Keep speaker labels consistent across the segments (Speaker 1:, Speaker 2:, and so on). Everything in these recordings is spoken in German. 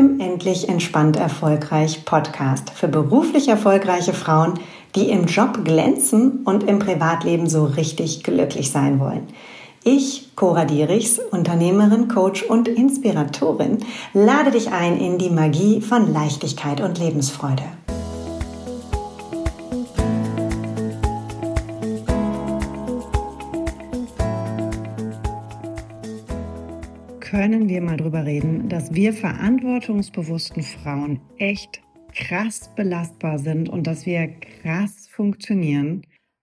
Speaker 1: deinem Endlich Entspannt Erfolgreich Podcast für beruflich erfolgreiche Frauen, die im Job glänzen und im Privatleben so richtig glücklich sein wollen. Ich, Cora Dierichs, Unternehmerin, Coach und Inspiratorin, lade dich ein in die Magie von Leichtigkeit und Lebensfreude. Können wir mal drüber reden, dass wir verantwortungsbewussten Frauen echt krass belastbar sind und dass wir krass funktionieren,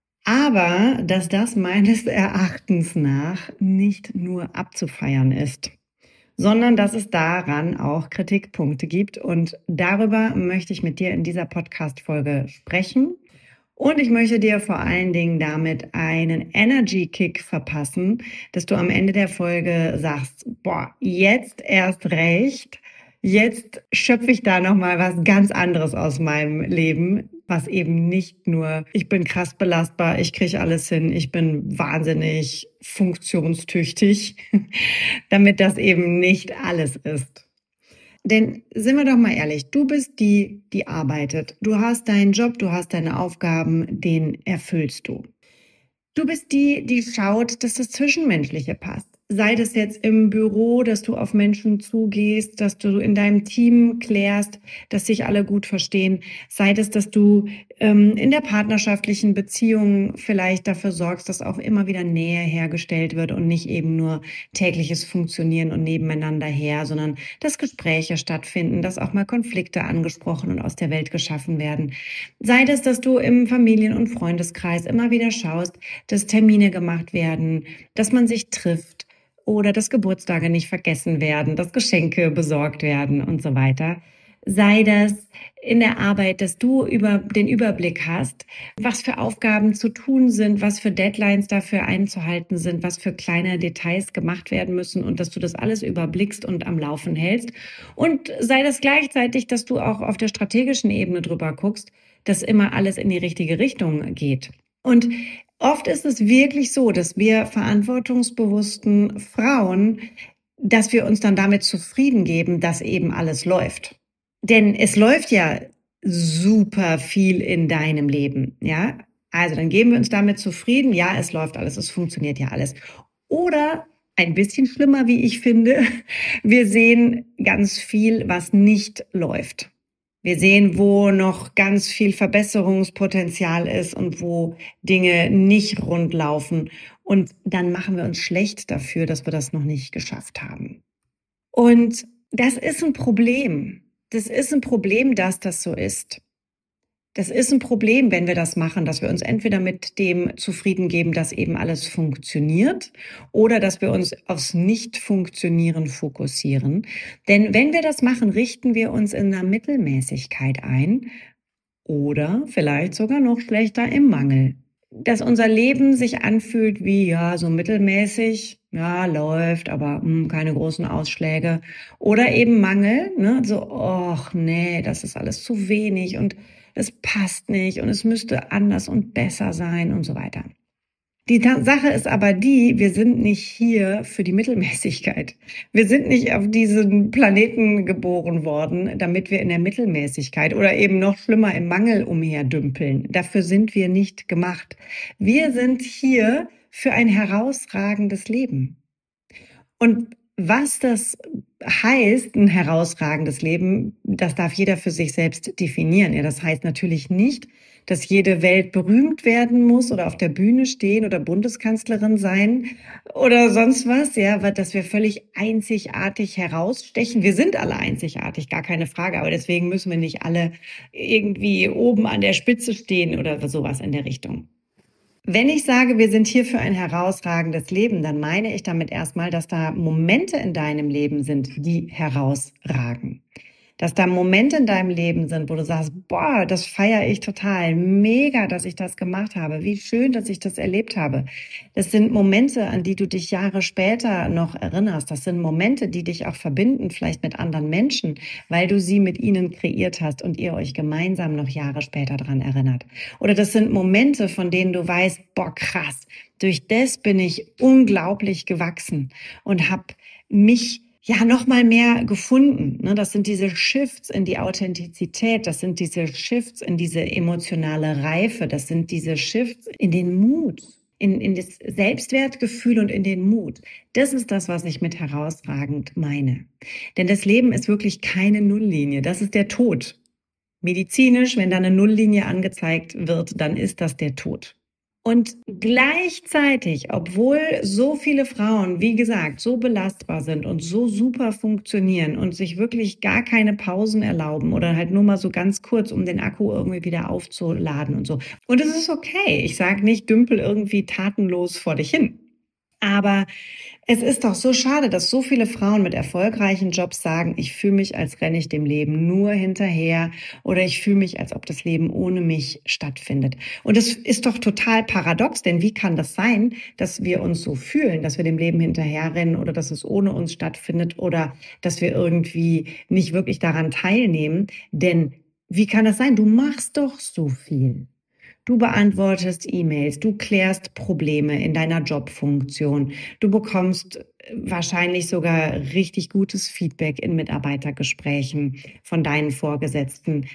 Speaker 1: aber dass das meines Erachtens nach nicht nur abzufeiern ist, sondern dass es daran auch Kritikpunkte gibt, und darüber möchte ich mit dir in dieser Podcast-Folge sprechen. Und ich möchte dir vor allen Dingen damit einen Energy-Kick verpassen, dass du am Ende der Folge sagst, boah, jetzt erst recht, jetzt schöpfe ich da nochmal was ganz anderes aus meinem Leben, was eben nicht nur, ich bin krass belastbar, ich kriege alles hin, ich bin wahnsinnig funktionstüchtig, damit das eben nicht alles ist. Denn sind wir doch mal ehrlich, du bist die arbeitet. Du hast deinen Job, du hast deine Aufgaben, den erfüllst du. Du bist die schaut, dass das Zwischenmenschliche passt. Sei das jetzt im Büro, dass du auf Menschen zugehst, dass du in deinem Team klärst, dass sich alle gut verstehen. Sei das, dass du in der partnerschaftlichen Beziehung vielleicht dafür sorgst, dass auch immer wieder Nähe hergestellt wird und nicht eben nur tägliches Funktionieren und nebeneinander her, sondern dass Gespräche stattfinden, dass auch mal Konflikte angesprochen und aus der Welt geschaffen werden. Sei das, dass du im Familien- und Freundeskreis immer wieder schaust, dass Termine gemacht werden, dass man sich trifft, oder dass Geburtstage nicht vergessen werden, dass Geschenke besorgt werden und so weiter. Sei das in der Arbeit, dass du den Überblick hast, was für Aufgaben zu tun sind, was für Deadlines dafür einzuhalten sind, was für kleine Details gemacht werden müssen und dass du das alles überblickst und am Laufen hältst. Und sei das gleichzeitig, dass du auch auf der strategischen Ebene drüber guckst, dass immer alles in die richtige Richtung geht. Und oft ist es wirklich so, dass wir verantwortungsbewussten Frauen, dass wir uns dann damit zufrieden geben, dass eben alles läuft. Denn es läuft ja super viel in deinem Leben, ja? Also dann geben wir uns damit zufrieden, ja, es läuft alles, es funktioniert ja alles. Oder ein bisschen schlimmer, wie ich finde, wir sehen ganz viel, was nicht läuft. Wir sehen, wo noch ganz viel Verbesserungspotenzial ist und wo Dinge nicht rund laufen. Und dann machen wir uns schlecht dafür, dass wir das noch nicht geschafft haben. Und das ist ein Problem. Das ist ein Problem, dass das so ist. Das ist ein Problem, wenn wir das machen, dass wir uns entweder mit dem zufrieden geben, dass eben alles funktioniert, oder dass wir uns aufs Nicht-Funktionieren fokussieren. Denn wenn wir das machen, richten wir uns in einer Mittelmäßigkeit ein oder vielleicht sogar noch schlechter im Mangel. Dass unser Leben sich anfühlt wie, ja, so mittelmäßig, ja, läuft, aber keine großen Ausschläge. Oder eben Mangel, ne, so, och nee, das ist alles zu wenig und es passt nicht und es müsste anders und besser sein und so weiter. Die Sache ist aber die, wir sind nicht hier für die Mittelmäßigkeit. Wir sind nicht auf diesen Planeten geboren worden, damit wir in der Mittelmäßigkeit oder eben noch schlimmer im Mangel umherdümpeln. Dafür sind wir nicht gemacht. Wir sind hier für ein herausragendes Leben. Und was das heißt, ein herausragendes Leben, das darf jeder für sich selbst definieren. Ja, das heißt natürlich nicht, dass jede Welt berühmt werden muss oder auf der Bühne stehen oder Bundeskanzlerin sein oder sonst was, ja, dass wir völlig einzigartig herausstechen. Wir sind alle einzigartig, gar keine Frage, aber deswegen müssen wir nicht alle irgendwie oben an der Spitze stehen oder sowas in der Richtung. Wenn ich sage, wir sind hier für ein herausragendes Leben, dann meine ich damit erstmal, dass da Momente in deinem Leben sind, die herausragen. Dass da Momente in deinem Leben sind, wo du sagst, boah, das feiere ich total, mega, dass ich das gemacht habe, wie schön, dass ich das erlebt habe. Das sind Momente, an die du dich Jahre später noch erinnerst. Das sind Momente, die dich auch verbinden, vielleicht mit anderen Menschen, weil du sie mit ihnen kreiert hast und ihr euch gemeinsam noch Jahre später dran erinnert. Oder das sind Momente, von denen du weißt, boah, krass, durch das bin ich unglaublich gewachsen und habe mich ja, noch mal mehr gefunden, ne? Das sind diese Shifts in die Authentizität, das sind diese Shifts in diese emotionale Reife, das sind diese Shifts in den Mut, in das Selbstwertgefühl und in den Mut. Das ist das, was ich mit herausragend meine. Denn das Leben ist wirklich keine Nulllinie, das ist der Tod. Medizinisch, wenn da eine Nulllinie angezeigt wird, dann ist das der Tod. Und gleichzeitig, obwohl so viele Frauen, wie gesagt, so belastbar sind und so super funktionieren und sich wirklich gar keine Pausen erlauben oder halt nur mal so ganz kurz, um den Akku irgendwie wieder aufzuladen und so. Und es ist okay. Ich sage nicht, dümpel irgendwie tatenlos vor dich hin. Aber es ist doch so schade, dass so viele Frauen mit erfolgreichen Jobs sagen, ich fühle mich, als renne ich dem Leben nur hinterher oder ich fühle mich, als ob das Leben ohne mich stattfindet. Und das ist doch total paradox, denn wie kann das sein, dass wir uns so fühlen, dass wir dem Leben hinterherrennen oder dass es ohne uns stattfindet oder dass wir irgendwie nicht wirklich daran teilnehmen? Denn wie kann das sein? Du machst doch so viel. Du beantwortest E-Mails, du klärst Probleme in deiner Jobfunktion, du bekommst wahrscheinlich sogar richtig gutes Feedback in Mitarbeitergesprächen von deinen Vorgesetzten.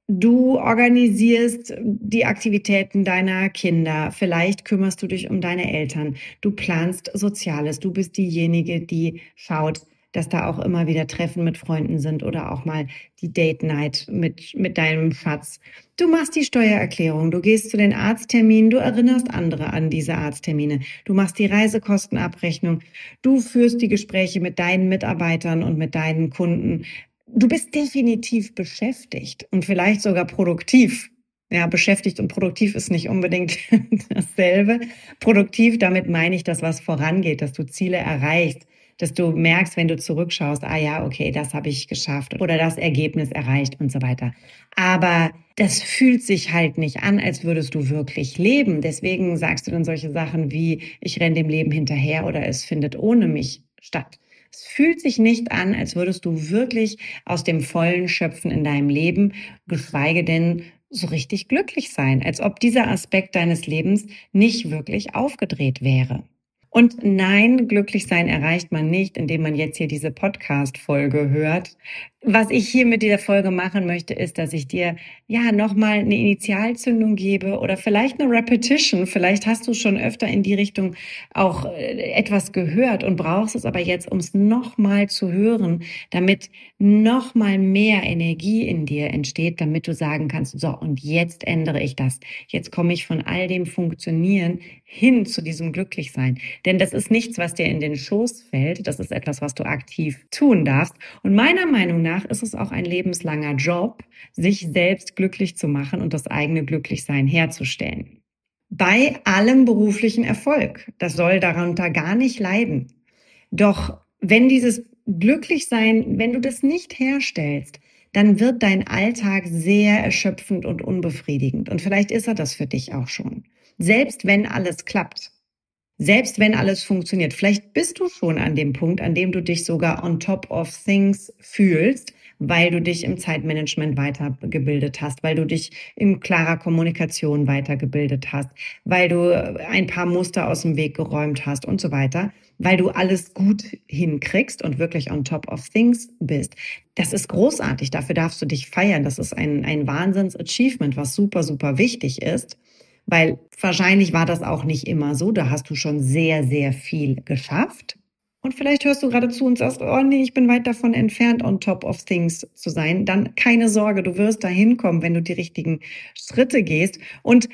Speaker 1: Du organisierst die Aktivitäten deiner Kinder, vielleicht kümmerst du dich um deine Eltern, du planst Soziales, du bist diejenige, die schaut, dass da auch immer wieder Treffen mit Freunden sind oder auch mal die Date Night mit deinem Schatz. Du machst die Steuererklärung, du gehst zu den Arztterminen, du erinnerst andere an diese Arzttermine, du machst die Reisekostenabrechnung, du führst die Gespräche mit deinen Mitarbeitern und mit deinen Kunden. Du bist definitiv beschäftigt und vielleicht sogar produktiv. Ja, beschäftigt und produktiv ist nicht unbedingt dasselbe. Produktiv, damit meine ich das, was vorangeht, dass du Ziele erreichst, dass du merkst, wenn du zurückschaust, ah ja, okay, das habe ich geschafft oder das Ergebnis erreicht und so weiter. Aber das fühlt sich halt nicht an, als würdest du wirklich leben. Deswegen sagst du dann solche Sachen wie, ich renne dem Leben hinterher oder es findet ohne mich statt. Es fühlt sich nicht an, als würdest du wirklich aus dem Vollen schöpfen in deinem Leben, geschweige denn so richtig glücklich sein, als ob dieser Aspekt deines Lebens nicht wirklich aufgedreht wäre. Und nein, glücklich sein erreicht man nicht, indem man jetzt hier diese Podcast-Folge hört. Was ich hier mit dieser Folge machen möchte, ist, dass ich dir ja nochmal eine Initialzündung gebe oder vielleicht eine Repetition. Vielleicht hast du schon öfter in die Richtung auch etwas gehört und brauchst es aber jetzt, um es nochmal zu hören, damit nochmal mehr Energie in dir entsteht, damit du sagen kannst, so, und jetzt ändere ich das. Jetzt komme ich von all dem Funktionieren hin zu diesem Glücklichsein. Denn das ist nichts, was dir in den Schoß fällt. Das ist etwas, was du aktiv tun darfst. Und meiner Meinung nach ist es auch ein lebenslanger Job, sich selbst glücklich zu machen und das eigene Glücklichsein herzustellen. Bei allem beruflichen Erfolg. Das soll darunter gar nicht leiden. Doch wenn dieses Glücklichsein, wenn du das nicht herstellst, dann wird dein Alltag sehr erschöpfend und unbefriedigend. Und vielleicht ist er das für dich auch schon. Selbst wenn alles klappt. Selbst wenn alles funktioniert, vielleicht bist du schon an dem Punkt, an dem du dich sogar on top of things fühlst, weil du dich im Zeitmanagement weitergebildet hast, weil du dich in klarer Kommunikation weitergebildet hast, weil du ein paar Muster aus dem Weg geräumt hast und so weiter, weil du alles gut hinkriegst und wirklich on top of things bist. Das ist großartig, dafür darfst du dich feiern. Das ist ein Wahnsinns-Achievement, was super, super wichtig ist. Weil wahrscheinlich war das auch nicht immer so. Da hast du schon sehr, sehr viel geschafft. Und vielleicht hörst du gerade zu und sagst, oh nee, ich bin weit davon entfernt, on top of things zu sein. Dann keine Sorge, du wirst da hinkommen, wenn du die richtigen Schritte gehst. Und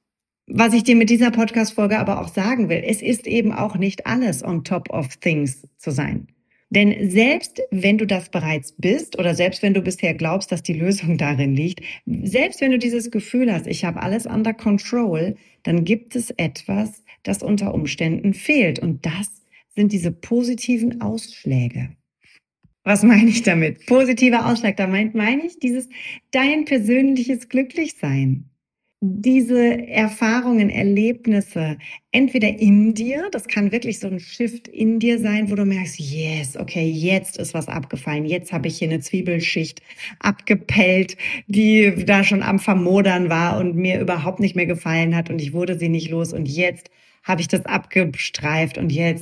Speaker 1: was ich dir mit dieser Podcast-Folge aber auch sagen will, es ist eben auch nicht alles on top of things zu sein. Denn selbst wenn du das bereits bist oder selbst wenn du bisher glaubst, dass die Lösung darin liegt, selbst wenn du dieses Gefühl hast, ich habe alles under control, dann gibt es etwas, das unter Umständen fehlt. Und das sind diese positiven Ausschläge. Was meine ich damit? Positiver Ausschlag, da meine ich dieses dein persönliches Glücklichsein. Diese Erfahrungen, Erlebnisse, entweder in dir, das kann wirklich so ein Shift in dir sein, wo du merkst, yes, okay, jetzt ist was abgefallen, jetzt habe ich hier eine Zwiebelschicht abgepellt, die da schon am Vermodern war und mir überhaupt nicht mehr gefallen hat und ich wurde sie nicht los und jetzt habe ich das abgestreift und jetzt,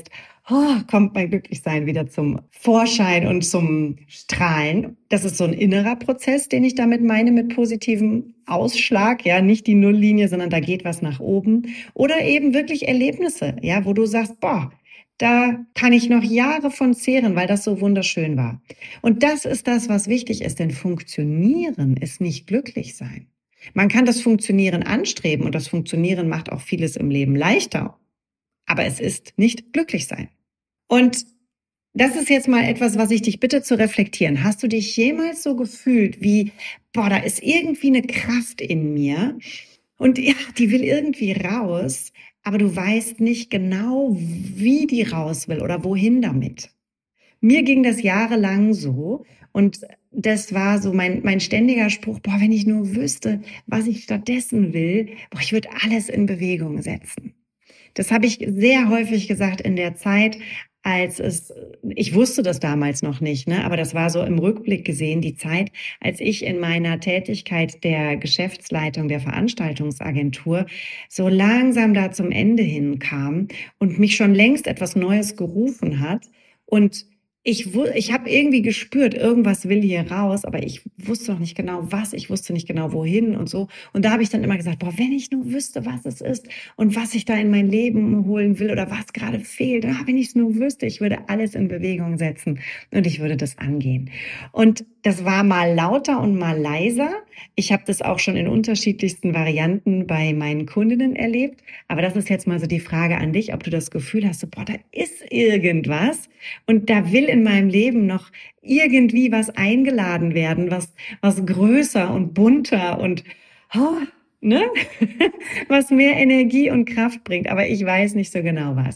Speaker 1: kommt mein Glücklichsein wieder zum Vorschein und zum Strahlen. Das ist so ein innerer Prozess, den ich damit meine mit positivem Ausschlag, ja, nicht die Nulllinie, sondern da geht was nach oben. Oder eben wirklich Erlebnisse, ja, wo du sagst, boah, da kann ich noch Jahre von zehren, weil das so wunderschön war. Und das ist das, was wichtig ist, denn funktionieren ist nicht glücklich sein. Man kann das Funktionieren anstreben und das Funktionieren macht auch vieles im Leben leichter. Aber es ist nicht glücklich sein. Und das ist jetzt mal etwas, was ich dich bitte zu reflektieren. Hast du dich jemals so gefühlt wie, boah, da ist irgendwie eine Kraft in mir und ja, die will irgendwie raus, aber du weißt nicht genau, wie die raus will oder wohin damit? Mir ging das jahrelang so und das war so mein ständiger Spruch, boah, wenn ich nur wüsste, was ich stattdessen will, boah, ich würde alles in Bewegung setzen. Das habe ich sehr häufig gesagt in der Zeit, ich wusste das damals noch nicht, ne? Aber das war so im Rückblick gesehen die Zeit, als ich in meiner Tätigkeit der Geschäftsleitung der Veranstaltungsagentur so langsam da zum Ende hinkam und mich schon längst etwas Neues gerufen hat. Und ich habe irgendwie gespürt, irgendwas will hier raus, aber ich wusste noch nicht genau was, ich wusste nicht genau wohin und so. Und da habe ich dann immer gesagt, boah, wenn ich nur wüsste, was es ist und was ich da in mein Leben holen will oder was gerade fehlt, wenn ich es nur wüsste, ich würde alles in Bewegung setzen und ich würde das angehen. Und das war mal lauter und mal leiser. Ich habe das auch schon in unterschiedlichsten Varianten bei meinen Kundinnen erlebt. Aber das ist jetzt mal so die Frage an dich, ob du das Gefühl hast, so, boah, da ist irgendwas und da will in meinem Leben noch irgendwie was eingeladen werden, was größer und bunter und ne? Was mehr Energie und Kraft bringt. Aber ich weiß nicht so genau was.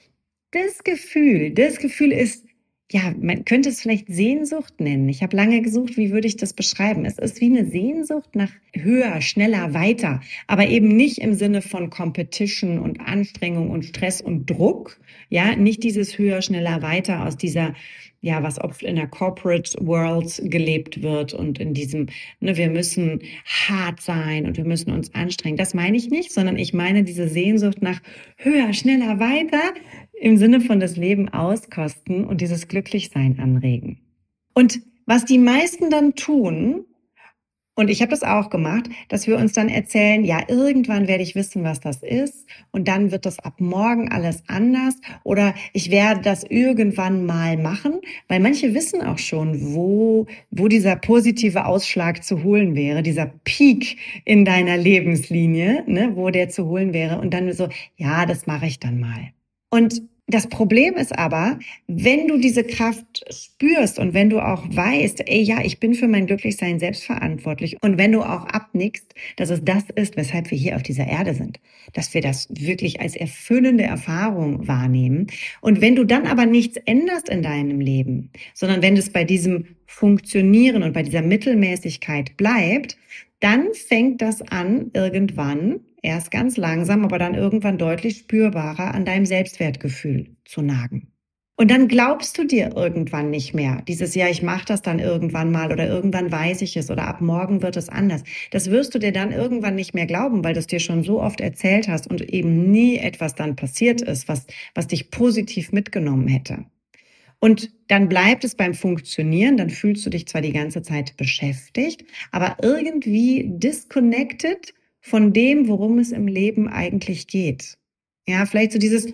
Speaker 1: Das Gefühl ist, ja, man könnte es vielleicht Sehnsucht nennen. Ich habe lange gesucht, wie würde ich das beschreiben? Es ist wie eine Sehnsucht nach höher, schneller, weiter, aber eben nicht im Sinne von Competition und Anstrengung und Stress und Druck. Ja, nicht dieses höher, schneller, weiter aus dieser, ja, was oft in der Corporate World gelebt wird und in diesem, ne, wir müssen hart sein und wir müssen uns anstrengen. Das meine ich nicht, sondern ich meine diese Sehnsucht nach höher, schneller, weiter, im Sinne von das Leben auskosten und dieses Glücklichsein anregen. Und was die meisten dann tun, und ich habe das auch gemacht, dass wir uns dann erzählen, ja, irgendwann werde ich wissen, was das ist und dann wird das ab morgen alles anders oder ich werde das irgendwann mal machen, weil manche wissen auch schon, wo dieser positive Ausschlag zu holen wäre, dieser Peak in deiner Lebenslinie, ne, wo der zu holen wäre und dann so, ja, das mache ich dann mal. Und das Problem ist aber, wenn du diese Kraft spürst und wenn du auch weißt, ey, ja, ich bin für mein Glücklichsein selbst verantwortlich und wenn du auch abnickst, dass es das ist, weshalb wir hier auf dieser Erde sind, dass wir das wirklich als erfüllende Erfahrung wahrnehmen und wenn du dann aber nichts änderst in deinem Leben, sondern wenn es bei diesem Funktionieren und bei dieser Mittelmäßigkeit bleibt, dann fängt das an, irgendwann, erst ganz langsam, aber dann irgendwann deutlich spürbarer an deinem Selbstwertgefühl zu nagen. Und dann glaubst du dir irgendwann nicht mehr, dieses Jahr, ich mache das dann irgendwann mal oder irgendwann weiß ich es oder ab morgen wird es anders. Das wirst du dir dann irgendwann nicht mehr glauben, weil du es dir schon so oft erzählt hast und eben nie etwas dann passiert ist, was dich positiv mitgenommen hätte. Und dann bleibt es beim Funktionieren, dann fühlst du dich zwar die ganze Zeit beschäftigt, aber irgendwie disconnected von dem, worum es im Leben eigentlich geht. Ja, vielleicht so dieses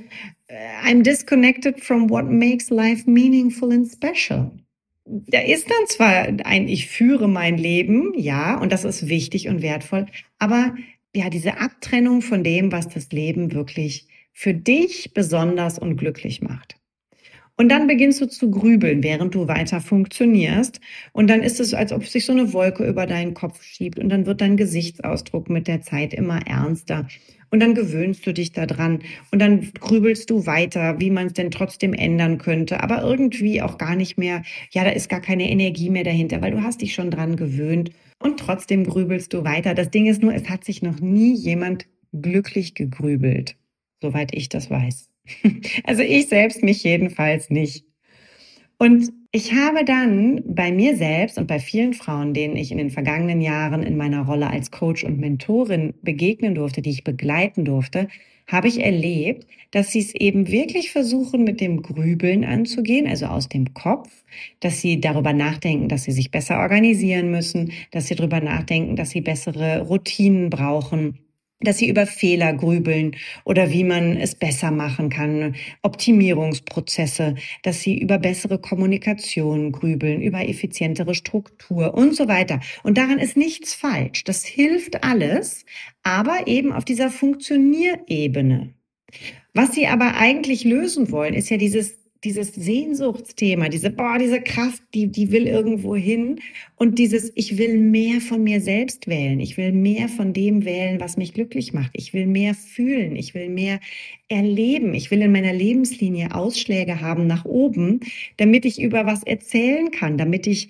Speaker 1: I'm disconnected from what makes life meaningful and special. Da ist dann zwar ich führe mein Leben, ja, und das ist wichtig und wertvoll, aber ja, diese Abtrennung von dem, was das Leben wirklich für dich besonders und glücklich macht. Und dann beginnst du zu grübeln, während du weiter funktionierst. Und dann ist es, als ob sich so eine Wolke über deinen Kopf schiebt. Und dann wird dein Gesichtsausdruck mit der Zeit immer ernster. Und dann gewöhnst du dich daran. Und dann grübelst du weiter, wie man es denn trotzdem ändern könnte. Aber irgendwie auch gar nicht mehr, ja, da ist gar keine Energie mehr dahinter, weil du hast dich schon dran gewöhnt. Und trotzdem grübelst du weiter. Das Ding ist nur, es hat sich noch nie jemand glücklich gegrübelt, soweit ich das weiß. Also ich selbst mich jedenfalls nicht. Und Ich habe dann bei mir selbst und bei vielen Frauen, denen ich in den vergangenen Jahren in meiner Rolle als Coach und Mentorin begegnen durfte, die ich begleiten durfte, habe ich erlebt, dass sie es eben wirklich versuchen, mit dem Grübeln anzugehen, also aus dem Kopf, dass sie darüber nachdenken, dass sie sich besser organisieren müssen, dass sie darüber nachdenken, dass sie bessere Routinen brauchen, dass sie über Fehler grübeln oder wie man es besser machen kann, Optimierungsprozesse, dass sie über bessere Kommunikation grübeln, über effizientere Struktur und so weiter. Und daran ist nichts falsch. Das hilft alles, aber eben auf dieser Funktionierebene. Was sie aber eigentlich lösen wollen, ist ja dieses Sehnsuchtsthema, diese Kraft, die will irgendwo hin. Und ich will mehr von mir selbst wählen. Ich will mehr von dem wählen, was mich glücklich macht. Ich will mehr fühlen. Ich will mehr erleben. Ich will in meiner Lebenslinie Ausschläge haben nach oben, damit ich über was erzählen kann, damit ich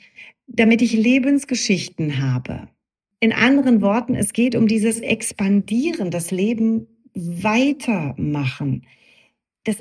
Speaker 1: Lebensgeschichten habe. In anderen Worten, es geht um dieses Expandieren, das Leben weitermachen, das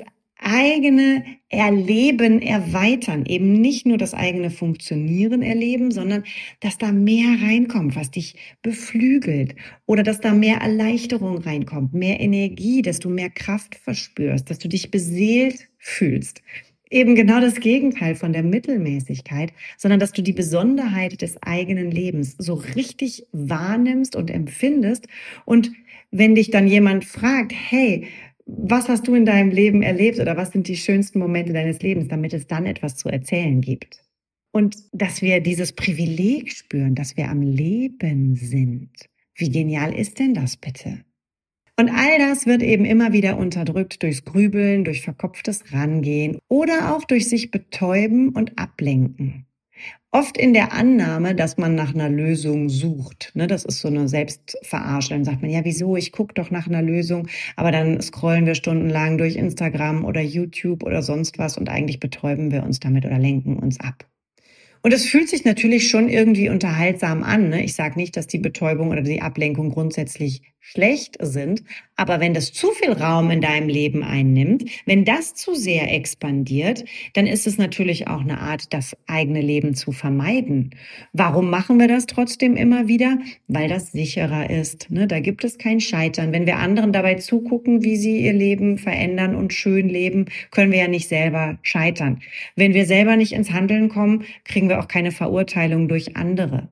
Speaker 1: eigene Erleben erweitern, eben nicht nur das eigene Funktionieren erleben, sondern dass da mehr reinkommt, was dich beflügelt oder dass da mehr Erleichterung reinkommt, mehr Energie, dass du mehr Kraft verspürst, dass du dich beseelt fühlst. Eben genau das Gegenteil von der Mittelmäßigkeit, sondern dass du die Besonderheit des eigenen Lebens so richtig wahrnimmst und empfindest. Und wenn dich dann jemand fragt, hey, was hast du in deinem Leben erlebt oder was sind die schönsten Momente deines Lebens, damit es dann etwas zu erzählen gibt? Und dass wir dieses Privileg spüren, dass wir am Leben sind. Wie genial ist denn das bitte? Und all das wird eben immer wieder unterdrückt durchs Grübeln, durch verkopftes Rangehen oder auch durch sich betäuben und ablenken. Oft in der Annahme, dass man nach einer Lösung sucht. Ne, das ist so eine Selbstverarsche. Dann sagt man, ja, wieso? Ich gucke doch nach einer Lösung. Aber dann scrollen wir stundenlang durch Instagram oder YouTube oder sonst was und eigentlich betäuben wir uns damit oder lenken uns ab. Und es fühlt sich natürlich schon irgendwie unterhaltsam an. Ne? Ich sage nicht, dass die Betäubung oder die Ablenkung grundsätzlich schlecht sind, aber wenn das zu viel Raum in deinem Leben einnimmt, wenn das zu sehr expandiert, dann ist es natürlich auch eine Art, das eigene Leben zu vermeiden. Warum machen wir das trotzdem immer wieder? Weil das sicherer ist. Ne? Da gibt es kein Scheitern. Wenn wir anderen dabei zugucken, wie sie ihr Leben verändern und schön leben, können wir ja nicht selber scheitern. Wenn wir selber nicht ins Handeln kommen, kriegen wir auch keine Verurteilung durch andere.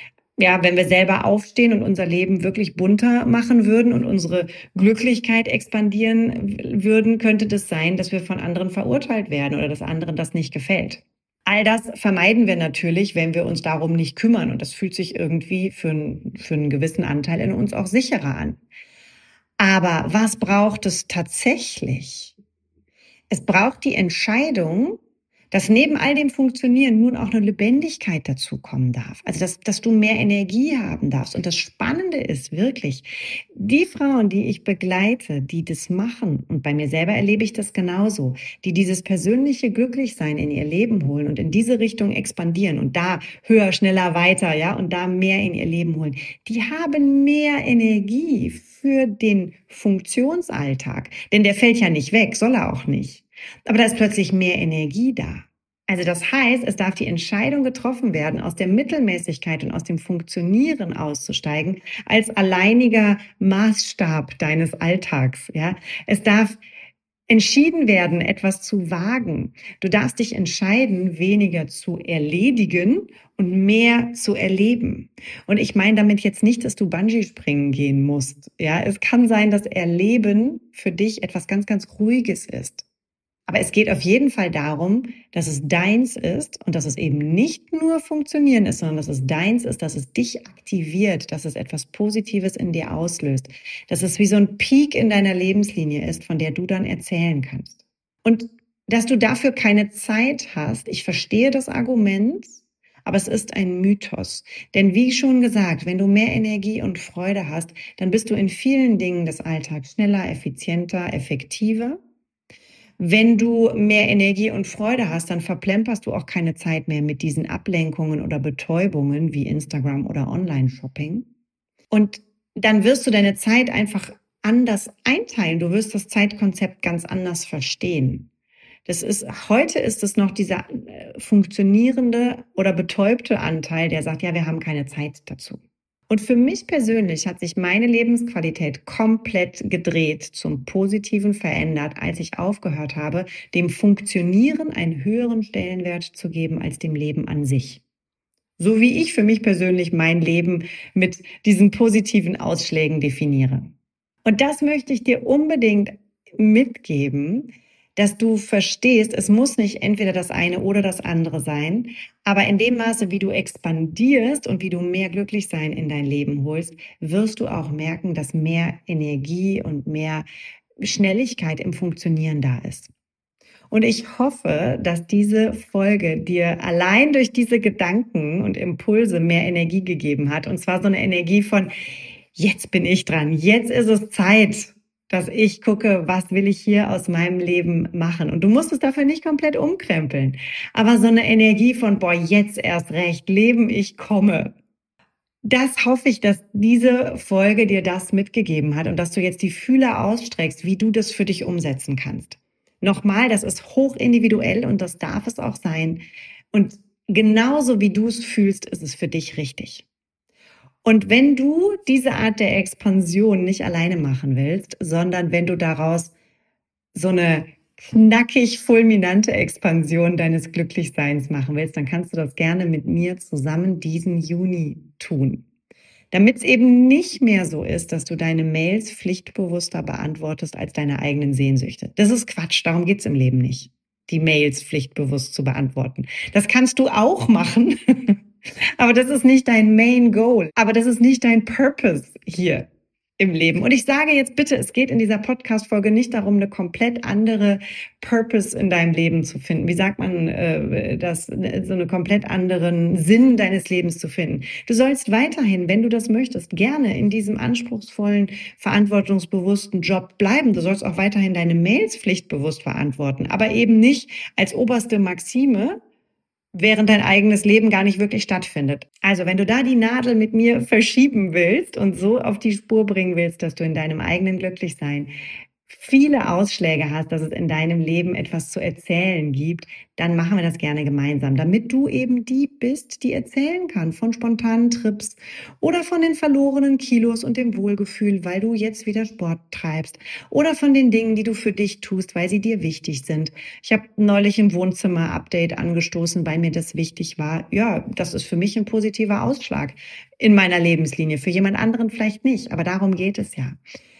Speaker 1: Ja, wenn wir selber aufstehen und unser Leben wirklich bunter machen würden und unsere Glücklichkeit expandieren würden, könnte das sein, dass wir von anderen verurteilt werden oder dass anderen das nicht gefällt. All das vermeiden wir natürlich, wenn wir uns darum nicht kümmern. Und das fühlt sich irgendwie für einen gewissen Anteil in uns auch sicherer an. Aber was braucht es tatsächlich? Es braucht die Entscheidung, dass neben all dem Funktionieren nun auch eine Lebendigkeit dazukommen darf. Also, dass du mehr Energie haben darfst. Und das Spannende ist wirklich, die Frauen, die ich begleite, die das machen, und bei mir selber erlebe ich das genauso, die dieses persönliche Glücklichsein in ihr Leben holen und in diese Richtung expandieren und da höher, schneller, weiter, ja, und da mehr in ihr Leben holen, die haben mehr Energie für den Funktionsalltag. Denn der fällt ja nicht weg, soll er auch nicht. Aber da ist plötzlich mehr Energie da. Also das heißt, es darf die Entscheidung getroffen werden, aus der Mittelmäßigkeit und aus dem Funktionieren auszusteigen, als alleiniger Maßstab deines Alltags. Ja, es darf entschieden werden, etwas zu wagen. Du darfst dich entscheiden, weniger zu erledigen und mehr zu erleben. Und ich meine damit jetzt nicht, dass du Bungee-Springen gehen musst. Ja, es kann sein, dass Erleben für dich etwas ganz, ganz Ruhiges ist. Aber es geht auf jeden Fall darum, dass es deins ist und dass es eben nicht nur funktionieren ist, sondern dass es deins ist, dass es dich aktiviert, dass es etwas Positives in dir auslöst, dass es wie so ein Peak in deiner Lebenslinie ist, von der du dann erzählen kannst. Und dass du dafür keine Zeit hast, ich verstehe das Argument, aber es ist ein Mythos. Denn wie schon gesagt, wenn du mehr Energie und Freude hast, dann bist du in vielen Dingen des Alltags schneller, effizienter, effektiver. Wenn du mehr Energie und Freude hast, dann verplemperst du auch keine Zeit mehr mit diesen Ablenkungen oder Betäubungen wie Instagram oder Online-Shopping. Und dann wirst du deine Zeit einfach anders einteilen. Du wirst das Zeitkonzept ganz anders verstehen. Heute ist es noch dieser funktionierende oder betäubte Anteil, der sagt, ja, wir haben keine Zeit dazu. Und für mich persönlich hat sich meine Lebensqualität komplett gedreht, zum Positiven verändert, als ich aufgehört habe, dem Funktionieren einen höheren Stellenwert zu geben als dem Leben an sich. So wie ich für mich persönlich mein Leben mit diesen positiven Ausschlägen definiere. Und das möchte ich dir unbedingt mitgeben, dass du verstehst, es muss nicht entweder das eine oder das andere sein, aber in dem Maße, wie du expandierst und wie du mehr Glücklichsein in dein Leben holst, wirst du auch merken, dass mehr Energie und mehr Schnelligkeit im Funktionieren da ist. Und ich hoffe, dass diese Folge dir allein durch diese Gedanken und Impulse mehr Energie gegeben hat. Und zwar so eine Energie von, jetzt bin ich dran, jetzt ist es Zeit, dass ich gucke, was will ich hier aus meinem Leben machen. Und du musst es dafür nicht komplett umkrempeln. Aber so eine Energie von, boah, jetzt erst recht, Leben, ich komme. Das hoffe ich, dass diese Folge dir das mitgegeben hat und dass du jetzt die Fühler ausstreckst, wie du das für dich umsetzen kannst. Nochmal, das ist hoch individuell und das darf es auch sein. Und genauso wie du es fühlst, ist es für dich richtig. Und wenn du diese Art der Expansion nicht alleine machen willst, sondern wenn du daraus so eine knackig fulminante Expansion deines Glücklichseins machen willst, dann kannst du das gerne mit mir zusammen diesen Juni tun. Damit es eben nicht mehr so ist, dass du deine Mails pflichtbewusster beantwortest als deine eigenen Sehnsüchte. Das ist Quatsch, darum geht's im Leben nicht, die Mails pflichtbewusst zu beantworten. Das kannst du auch machen, aber das ist nicht dein Main Goal, aber das ist nicht dein Purpose hier im Leben. Und ich sage jetzt bitte, es geht in dieser Podcast-Folge nicht darum, eine komplett andere Purpose in deinem Leben zu finden. Wie sagt man das? So einen komplett anderen Sinn deines Lebens zu finden. Du sollst weiterhin, wenn du das möchtest, gerne in diesem anspruchsvollen, verantwortungsbewussten Job bleiben. Du sollst auch weiterhin deine Mails pflichtbewusst beantworten, aber eben nicht als oberste Maxime, während dein eigenes Leben gar nicht wirklich stattfindet. Also wenn du da die Nadel mit mir verschieben willst und so auf die Spur bringen willst, dass du in deinem eigenen Glücklichsein viele Ausschläge hast, dass es in deinem Leben etwas zu erzählen gibt, dann machen wir das gerne gemeinsam, damit du eben die bist, die erzählen kann von spontanen Trips oder von den verlorenen Kilos und dem Wohlgefühl, weil du jetzt wieder Sport treibst oder von den Dingen, die du für dich tust, weil sie dir wichtig sind. Ich habe neulich ein Wohnzimmer-Update angestoßen, weil mir das wichtig war. Ja, das ist für mich ein positiver Ausschlag in meiner Lebenslinie, für jemand anderen vielleicht nicht, aber darum geht es ja.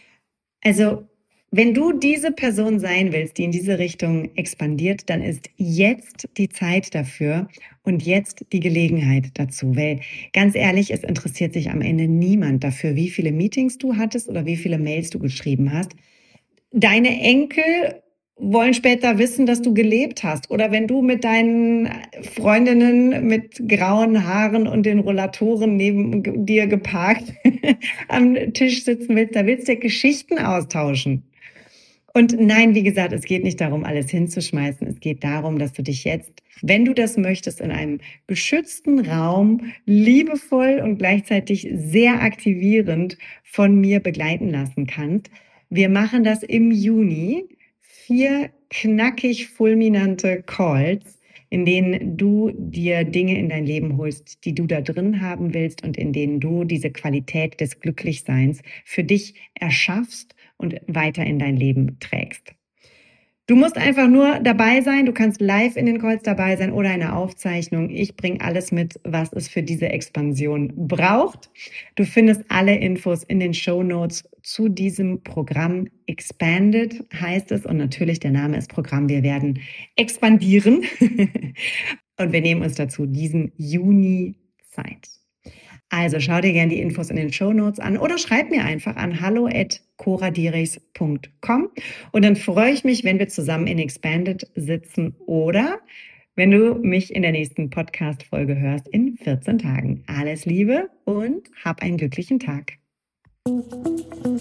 Speaker 1: Also wenn du diese Person sein willst, die in diese Richtung expandiert, dann ist jetzt die Zeit dafür und jetzt die Gelegenheit dazu. Weil ganz ehrlich, es interessiert sich am Ende niemand dafür, wie viele Meetings du hattest oder wie viele Mails du geschrieben hast. Deine Enkel wollen später wissen, dass du gelebt hast. Oder wenn du mit deinen Freundinnen mit grauen Haaren und den Rollatoren neben dir geparkt am Tisch sitzen willst, da willst du Geschichten austauschen. Und nein, wie gesagt, es geht nicht darum, alles hinzuschmeißen. Es geht darum, dass du dich jetzt, wenn du das möchtest, in einem geschützten Raum liebevoll und gleichzeitig sehr aktivierend von mir begleiten lassen kannst. Wir machen das im Juni. 4 knackig fulminante Calls, in denen du dir Dinge in dein Leben holst, die du da drin haben willst und in denen du diese Qualität des Glücklichseins für dich erschaffst und weiter in dein Leben trägst. Du musst einfach nur dabei sein. Du kannst live in den Calls dabei sein oder eine Aufzeichnung. Ich bringe alles mit, was es für diese Expansion braucht. Du findest alle Infos in den Shownotes zu diesem Programm. Expanded heißt es und natürlich der Name ist Programm. Wir werden expandieren und wir nehmen uns dazu diesen Juni Zeit. Also schau dir gerne die Infos in den Shownotes an oder schreib mir einfach an hallo@coradirichs.com und dann freue ich mich, wenn wir zusammen in Expanded sitzen oder wenn du mich in der nächsten Podcast-Folge hörst in 14 Tagen. Alles Liebe und hab einen glücklichen Tag.